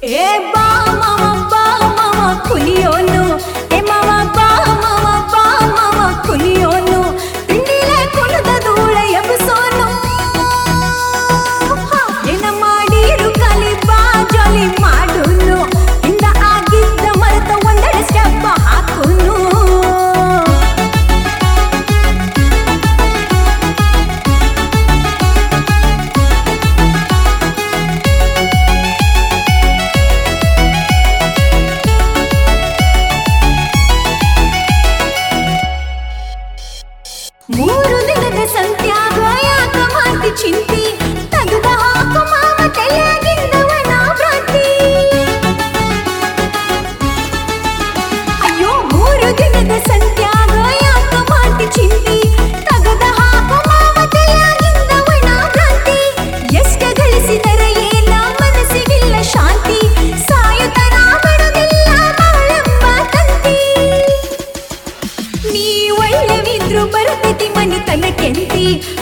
ಏ ಬಾ ಮಾವ ಕುಲಿಯೋನು, ಏ ಮಾವ ಬಾ ಮಾವ ಕುಲಿಯೋನು, ತಿಂಡಿಲೆ ಕುಲದ ಧೂಳ ಎಬ್ಬಿಸೋನು. ಏನ ಮಾಡಿರು ಕಲಿ ಬಾ ಜಾಲಿ ಮಾಡುನು, ಹಿಂದ ಆಗಿದ್ದ ಮರೆತ ಒಂದೆಡೆ ಸ್ಟೆಪ್ ಹಾಕುನು. ಮೂರು ದಿನದ ಸಂತ್ಯಾಗ ಯಾಕ ಮಾಡ್ತಿ ಚಿಂತಿ, ತಗದ ಹಾಕು ಮಾವ ತಲೆಯಾಗಿಂದವನ ಭ್ರಾಂತಿ. ಅಯ್ಯೋ ಮೂರು ದಿನದ ಸಂತ್ಯಾಗ ಯಾಕ ಮಾಡ್ತಿ ಚಿಂತಿ, ತಗದ ಹಾಕು ಮಾವ ತಲೆಯಾಗಿಂದವನ ಭ್ರಾಂತಿ. ಎಷ್ಟ ಗಳಿಸಿದರ ಏನ ಮನಸ್ಸಿಗಿಲ್ಲ ಶಾಂತಿ, ಸಾಯುತನ ಬಿಡುದಿಲ್ಲ ಮರಳೆಂಬ ತಂತಿ. ನೀ ಒಳ್ಳೆವಿದ್ರು ಬರತೈತಿ ಮನಿತನ ಕೆಂತಿ,